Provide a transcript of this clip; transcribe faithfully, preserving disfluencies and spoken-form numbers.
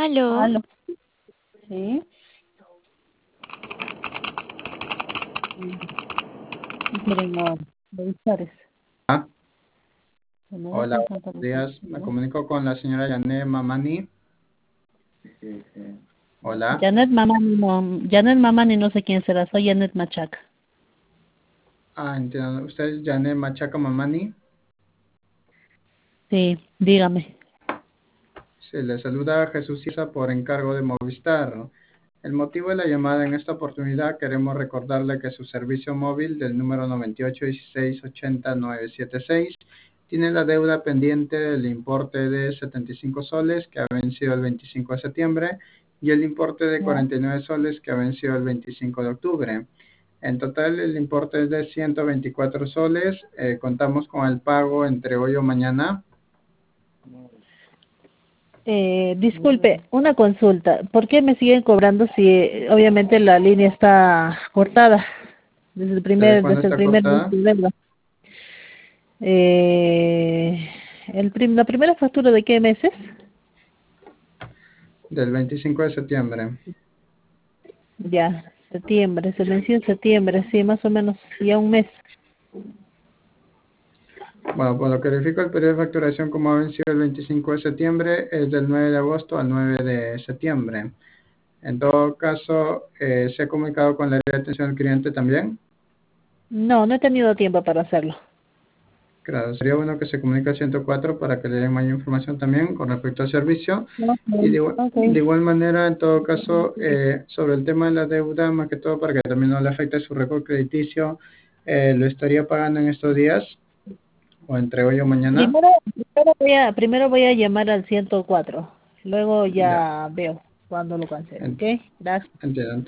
Aló. Aló. Sí. Miren, no, revisar eso. Ah, Que me hola, dejen buenos cantar un días. Me poquito. comunico con la señora Yané Mamani. Hola. Janet Mamani, no, Janet Mamani no sé quién será, soy Janet Machaca. Ah, entiendo. ¿Usted es Yané Machaca Mamani? Sí, dígame. Se le saluda a Jesús Isa por encargo de Movistar. El motivo de la llamada en esta oportunidad, queremos recordarle que su servicio móvil del número noventa y ocho dieciséis ochenta nueve setenta y seis tiene la deuda pendiente del importe de setenta y cinco soles que ha vencido el veinticinco de septiembre y el importe de ¿Ya? cuarenta y nueve soles que ha vencido el veinticinco de octubre. En total el importe es de ciento veinticuatro soles. Eh, contamos con el pago entre hoy o mañana. Eh, disculpe, una consulta. ¿Por qué me siguen cobrando si eh, obviamente la línea está cortada desde el ¿Desde primer cuándo desde el está primer mes cortada? de deuda? Eh, el prim- la primera factura de qué meses? Del veinticinco de septiembre. Ya, septiembre, se venció en septiembre, sí, más o menos, ya un mes. Bueno, por lo que verifico, el periodo de facturación como ha vencido el veinticinco de septiembre es del nueve de agosto al nueve de septiembre. En todo caso, eh, ¿se ha comunicado con la área de atención al cliente también? No, no he tenido tiempo para hacerlo. Claro, sería bueno que se comunique al ciento cuatro para que le den mayor información también con respecto al servicio. Y Okay, de, igual- de okay. igual manera, en todo caso, eh, sobre el tema de la deuda, más que todo para que también no le afecte su récord crediticio, eh, ¿lo estaría pagando en estos días o entre hoy o mañana? Primero, primero voy a, primero voy a llamar al ciento cuatro, luego Ya, ya veo cuándo lo cancelo, en- ¿ok? Gracias. entiendo.